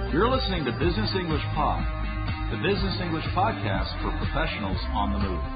You're listening to Business English Pod, the business English podcast for professionals on the move.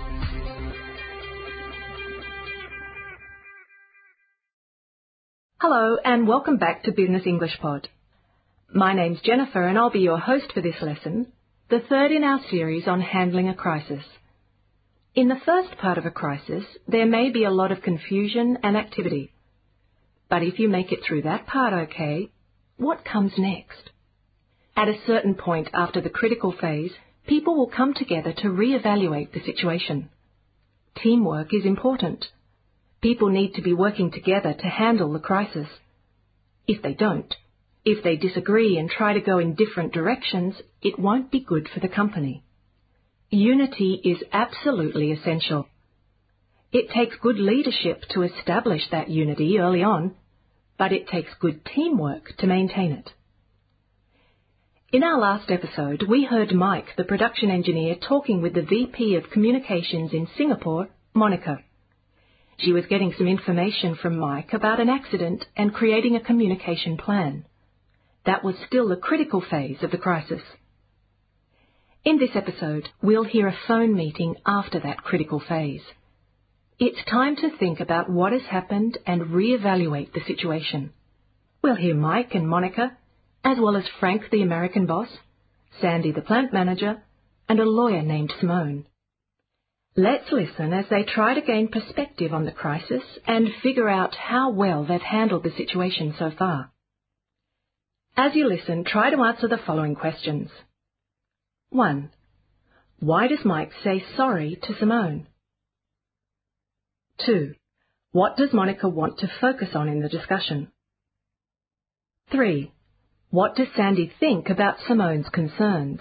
Hello and welcome back to Business English Pod. My name's Jennifer and I'll be your host for this lesson, the third in our series on handling a crisis. In the first part of a crisis, there may be a lot of confusion and activity. But if you make it through that part okay, what comes next? At a certain point after the critical phase, people will come together to re-evaluate the situation. Teamwork is important. People need to be working together to handle the crisis. If they don't, if they disagree and try to go in different directions, it won't be good for the company. Unity is absolutely essential. It takes good leadership to establish that unity early on, but it takes good teamwork to maintain it. In our last episode, we heard Mike, the production engineer, talking with the VP of Communications in Singapore, Monica. She was getting some information from Mike about an accident and creating a communication plan. That was still the critical phase of the crisis. In this episode, we'll hear a phone meeting after that critical phase. It's time to think about what has happened and re-evaluate the situation. We'll hear Mike and Monica, as well as Frank, the American boss, Sandy, the plant manager, and a lawyer named Simone. Let's listen as they try to gain perspective on the crisis and figure out how well they've handled the situation so far. As you listen, try to answer the following questions. 1. Why does Mike say sorry to Simone? 2. What does Monica want to focus on in the discussion? 3. What does Sandy think about Simone's concerns?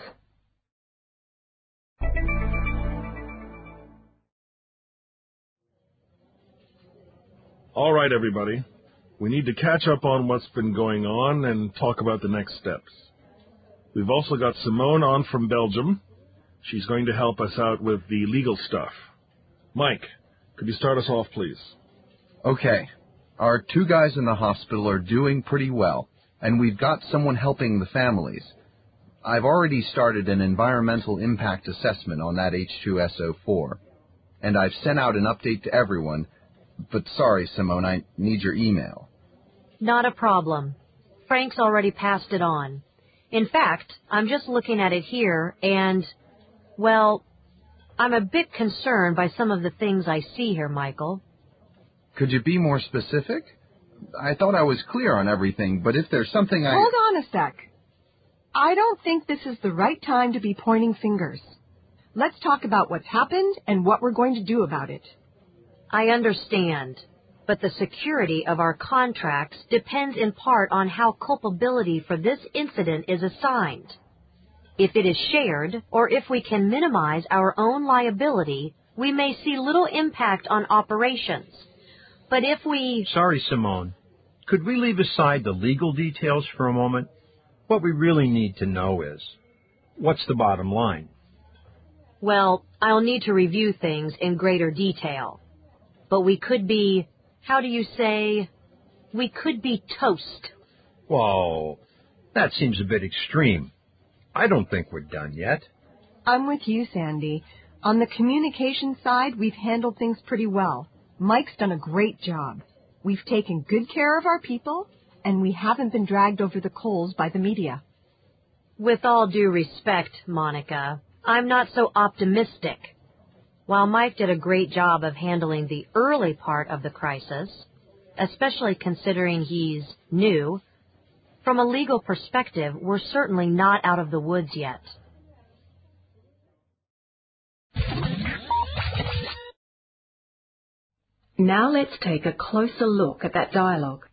All right, everybody. We need to catch up on what's been going on and talk about the next steps. We've also got Simone on from Belgium. She's going to help us out with the legal stuff. Mike, could you start us off, please? Okay. Our two guys in the hospital are doing pretty well, and we've got someone helping the families. I've already started an environmental impact assessment on that H2SO4, and I've sent out an update to everyone, but sorry, Simone, I need your email. Not a problem. Frank's already passed it on. In fact, I'm just looking at it here, and, well, I'm a bit concerned by some of the things I see here, Michael. Could you be more specific? I thought I was clear on everything, but if there's something Hold on a sec. I don't think this is the right time to be pointing fingers. Let's talk about what's happened and what we're going to do about it. I understand, but the security of our contracts depends in part on how culpability for this incident is assigned. If it is shared, or if we can minimize our own liability, we may see little impact on operations. But if we... Sorry, Simone. Could we leave aside the legal details for a moment? What we really need to know is, what's the bottom line? Well, I'll need to review things in greater detail. But we could be, how do you say, we could be toast. Whoa, that seems a bit extreme. I don't think we're done yet. I'm with you, Sandy. On the communication side, we've handled things pretty well. Mike's done a great job. We've taken good care of our people, and we haven't been dragged over the coals by the media. With all due respect, Monica, I'm not so optimistic. While Mike did a great job of handling the early part of the crisis, especially considering he's new, from a legal perspective, we're certainly not out of the woods yet. Now let's take a closer look at that dialogue.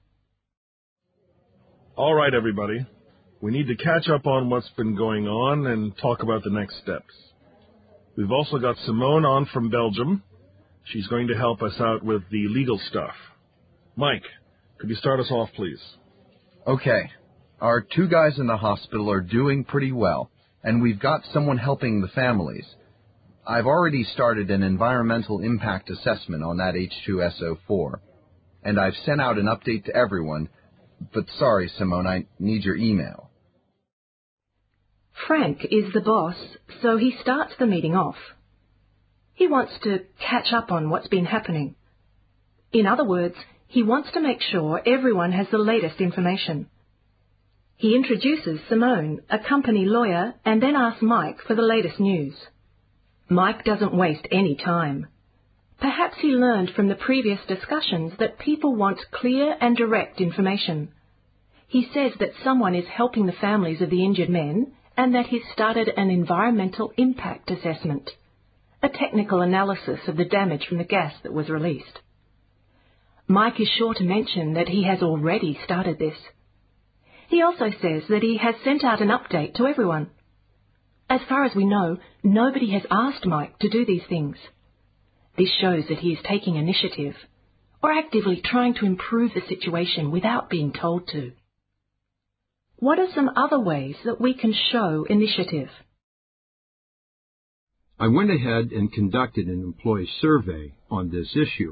All right, everybody. We need to catch up on what's been going on and talk about the next steps. We've also got Simone on from Belgium. She's going to help us out with the legal stuff. Mike, could you start us off, please? Okay. Our two guys in the hospital are doing pretty well, and we've got someone helping the families. I've already started an environmental impact assessment on that H2SO4, and I've sent out an update to everyone, but sorry, Simone, I need your email. Frank is the boss, so he starts the meeting off. He wants to catch up on what's been happening. In other words, he wants to make sure everyone has the latest information. He introduces Simone, a company lawyer, and then asks Mike for the latest news. Mike doesn't waste any time. Perhaps he learned from the previous discussions that people want clear and direct information. He says that someone is helping the families of the injured men and that he's started an environmental impact assessment, a technical analysis of the damage from the gas that was released. Mike is sure to mention that he has already started this. He also says that he has sent out an update to everyone. As far as we know, nobody has asked Mike to do these things. This shows that he is taking initiative, or actively trying to improve the situation without being told to. What are some other ways that we can show initiative? I went ahead and conducted an employee survey on this issue.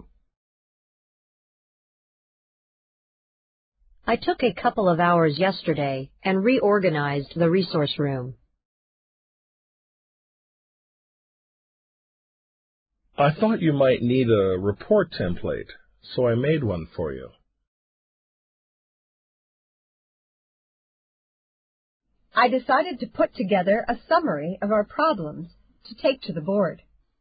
I took a couple of hours yesterday and reorganized the resource room. I thought you might need a report template, so I made one for you. I decided to put together a summary of our problems to take to the board.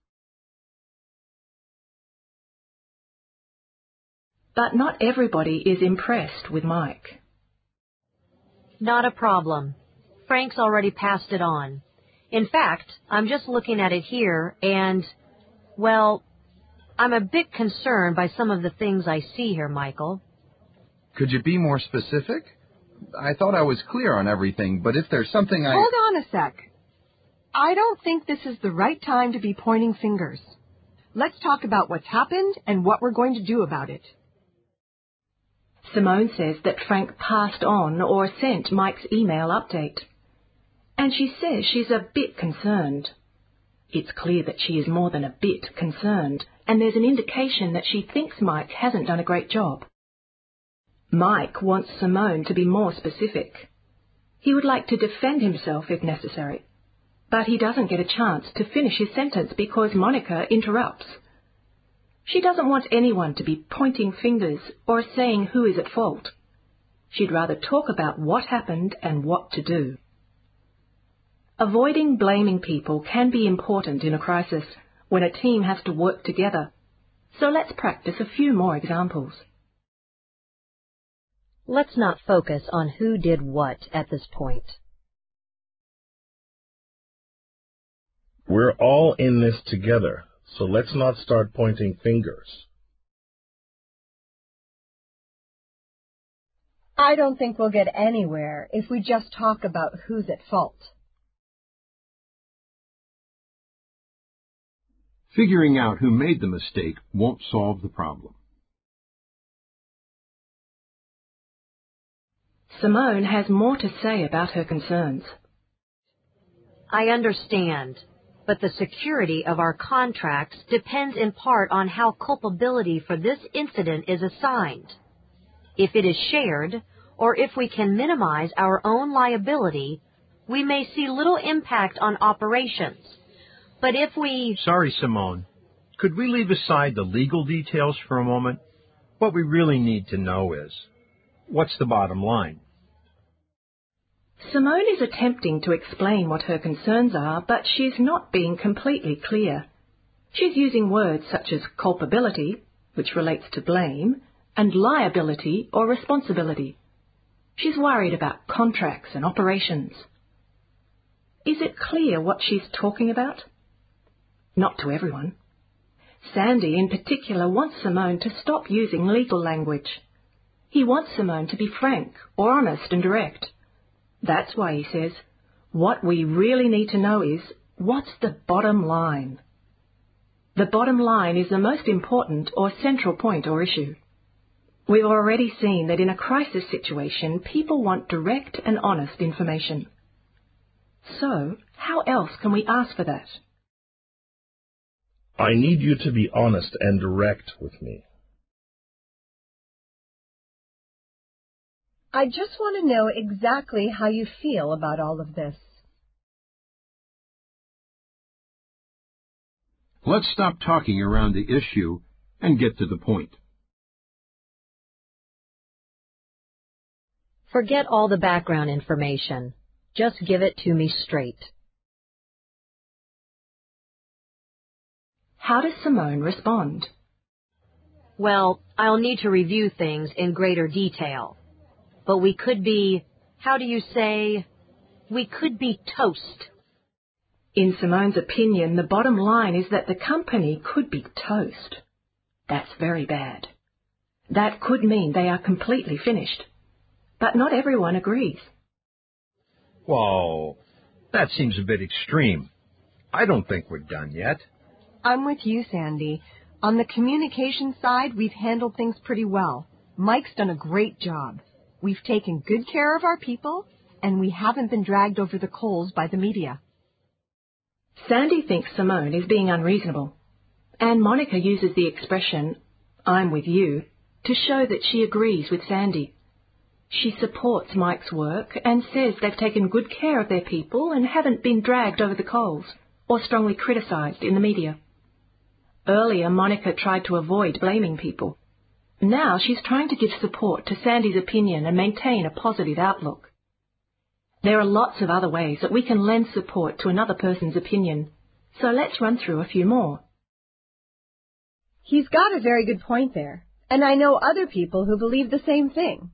But not everybody is impressed with Mike. Not a problem. Frank's already passed it on. In fact, I'm just looking at it here and, well, I'm a bit concerned by some of the things I see here, Michael. Could you be more specific? I thought I was clear on everything, but if there's something Hold on a sec. I don't think this is the right time to be pointing fingers. Let's talk about what's happened and what we're going to do about it. Simone says that Frank passed on or sent Mike's email update. And she says she's a bit concerned. It's clear that she is more than a bit concerned, and there's an indication that she thinks Mike hasn't done a great job. Mike wants Simone to be more specific. He would like to defend himself if necessary, but he doesn't get a chance to finish his sentence because Monica interrupts. She doesn't want anyone to be pointing fingers or saying who is at fault. She'd rather talk about what happened and what to do. Avoiding blaming people can be important in a crisis when a team has to work together. So let's practice a few more examples. Let's not focus on who did what at this point. We're all in this together, so let's not start pointing fingers. I don't think we'll get anywhere if we just talk about who's at fault. Figuring out who made the mistake won't solve the problem. Simone has more to say about her concerns. I understand, but the security of our contracts depends in part on how culpability for this incident is assigned. If it is shared, or if we can minimize our own liability, we may see little impact on operations. But if we... Sorry, Simone. Could we leave aside the legal details for a moment? What we really need to know is, what's the bottom line? Simone is attempting to explain what her concerns are, but she's not being completely clear. She's using words such as culpability, which relates to blame, and liability or responsibility. She's worried about contracts and operations. Is it clear what she's talking about? Not to everyone. Sandy, in particular, wants Simone to stop using legal language. He wants Simone to be frank or honest and direct. That's why he says, what we really need to know is, what's the bottom line? The bottom line is the most important or central point or issue. We've already seen that in a crisis situation, people want direct and honest information. So, how else can we ask for that? I need you to be honest and direct with me. I just want to know exactly how you feel about all of this. Let's stop talking around the issue and get to the point. Forget all the background information. Just give it to me straight. How does Simone respond? Well, I'll need to review things in greater detail. But we could be, how do you say, we could be toast. In Simone's opinion, the bottom line is that the company could be toast. That's very bad. That could mean they are completely finished. But not everyone agrees. Whoa, that seems a bit extreme. I don't think we're done yet. I'm with you, Sandy. On the communication side, we've handled things pretty well. Mike's done a great job. We've taken good care of our people, and we haven't been dragged over the coals by the media. Sandy thinks Simone is being unreasonable, and Monica uses the expression, "I'm with you," to show that she agrees with Sandy. She supports Mike's work and says they've taken good care of their people and haven't been dragged over the coals or strongly criticised in the media. Earlier, Monica tried to avoid blaming people. Now she's trying to give support to Sandy's opinion and maintain a positive outlook. There are lots of other ways that we can lend support to another person's opinion, so let's run through a few more. He's got a very good point there, and I know other people who believe the same thing.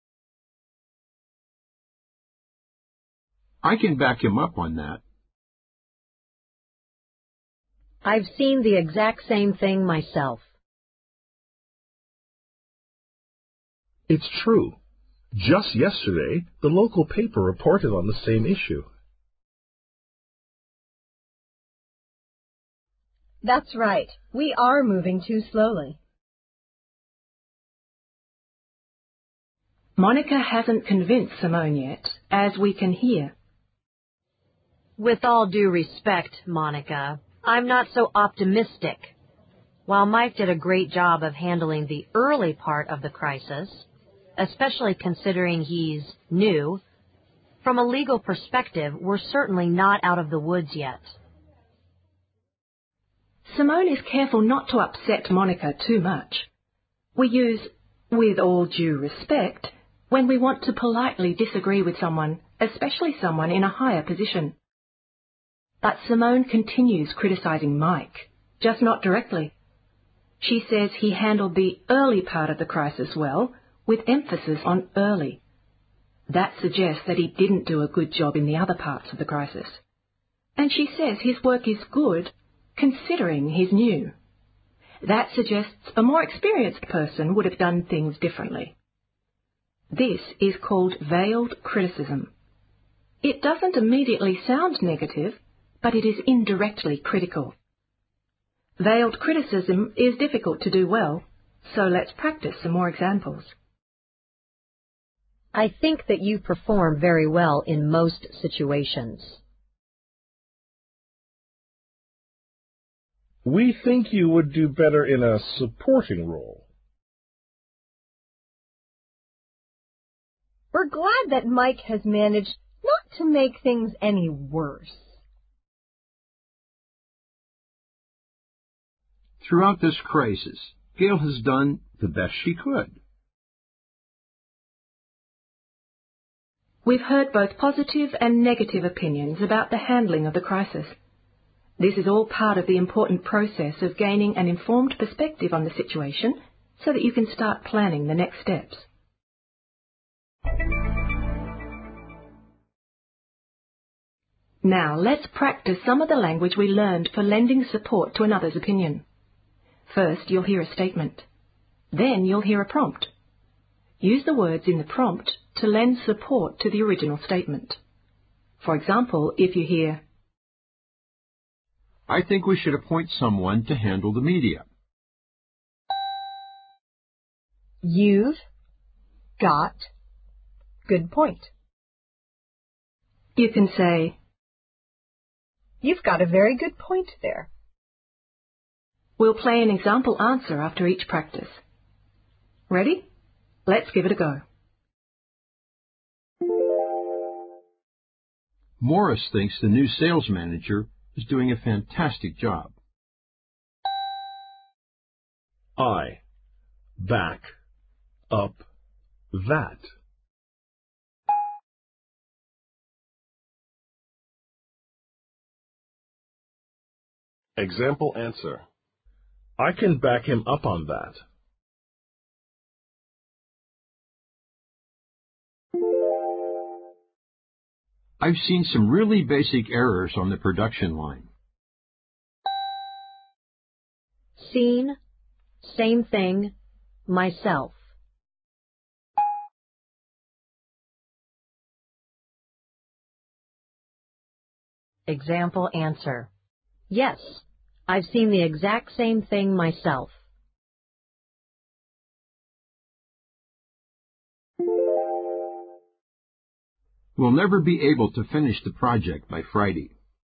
I can back him up on that. I've seen the exact same thing myself. It's true. Just yesterday, the local paper reported on the same issue. That's right. We are moving too slowly. Monica hasn't convinced Simone yet, as we can hear. With all due respect, Monica, I'm not so optimistic. While Mike did a great job of handling the early part of the crisis, especially considering he's new, from a legal perspective, we're certainly not out of the woods yet. Simone is careful not to upset Monica too much. We use, "with all due respect," when we want to politely disagree with someone, especially someone in a higher position. But Simone continues criticising Mike, just not directly. She says he handled the early part of the crisis well, with emphasis on early. That suggests that he didn't do a good job in the other parts of the crisis. And she says his work is good, considering he's new. That suggests a more experienced person would have done things differently. This is called veiled criticism. It doesn't immediately sound negative, but it is indirectly critical. Veiled criticism is difficult to do well, so let's practice some more examples. I think that you perform very well in most situations. We think you would do better in a supporting role. We're glad that Mike has managed not to make things any worse. Throughout this crisis, Gail has done the best she could. We've heard both positive and negative opinions about the handling of the crisis. This is all part of the important process of gaining an informed perspective on the situation so that you can start planning the next steps. Now let's practice some of the language we learned for lending support to another's opinion. First, you'll hear a statement. Then you'll hear a prompt. Use the words in the prompt to lend support to the original statement. For example, if you hear, I think we should appoint someone to handle the media. You've got good point. You can say, You've got a very good point there. We'll play an example answer after each practice. Ready? Let's give it a go. Morris thinks the new sales manager is doing a fantastic job. I. Back. Up. That. Example answer. I can back him up on that. I've seen some really basic errors on the production line. Seen, same thing, myself. Example answer. Yes, I've seen the exact same thing myself. We'll never be able to finish the project by Friday.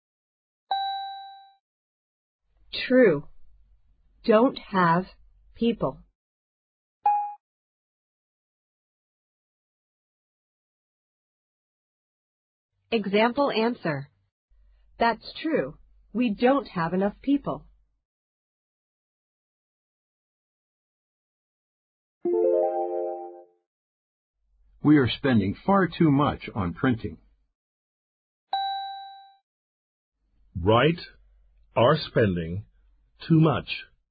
True. Don't have people. Example answer. That's true. We don't have enough people. We are spending far too much on printing. Right. Are spending too much.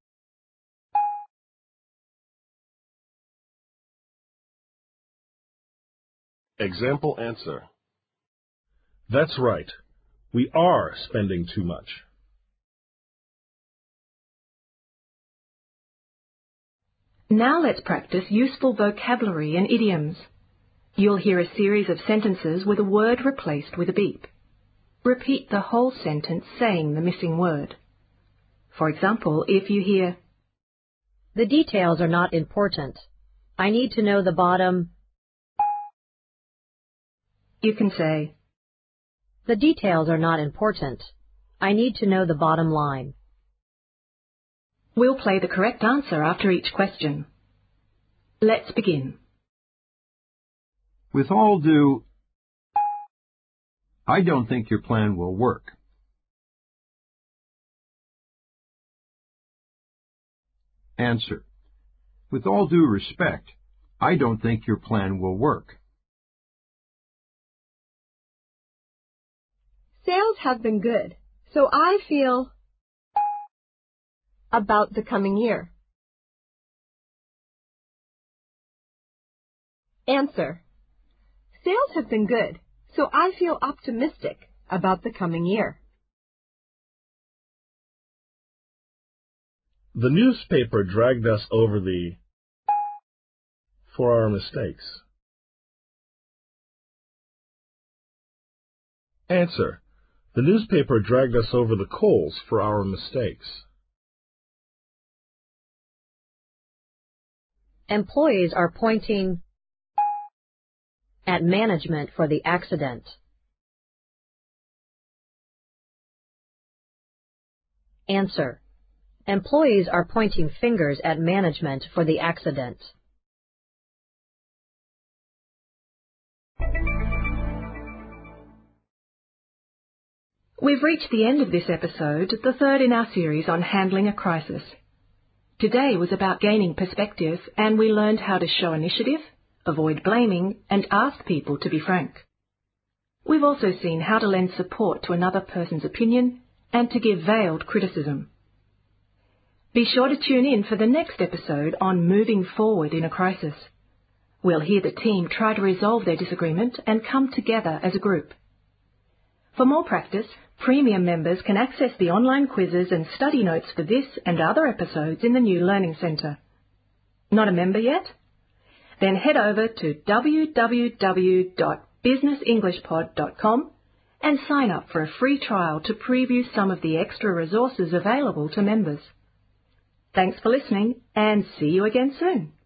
Example answer. That's right. We are spending too much. Now let's practice useful vocabulary and idioms. You'll hear a series of sentences with a word replaced with a beep. Repeat the whole sentence saying the missing word. For example, if you hear, The details are not important. I need to know the bottom. you can say, The details are not important. I need to know the bottom line. We'll play the correct answer after each question. Let's begin. With all due, I don't think your plan will work. Answer. With all due respect, I don't think your plan will work. Sales have been good, so I feel about the coming year. Answer. Sales have been good, so I feel optimistic about the coming year. The newspaper dragged us over the for our mistakes. Answer. The newspaper dragged us over the coals for our mistakes. Employees are pointing at management for the accident. Answer. Employees are pointing fingers at management for the accident. We've reached the end of this episode, the third in our series on handling a crisis. Today was about gaining perspective, and we learned how to show initiative, avoid blaming, and ask people to be frank. We've also seen how to lend support to another person's opinion and to give veiled criticism. Be sure to tune in for the next episode on moving forward in a crisis. We'll hear the team try to resolve their disagreement and come together as a group. For more practice, premium members can access the online quizzes and study notes for this and other episodes in the new Learning Centre. Not a member yet? Then head over to www.businessenglishpod.com and sign up for a free trial to preview some of the extra resources available to members. Thanks for listening, and see you again soon.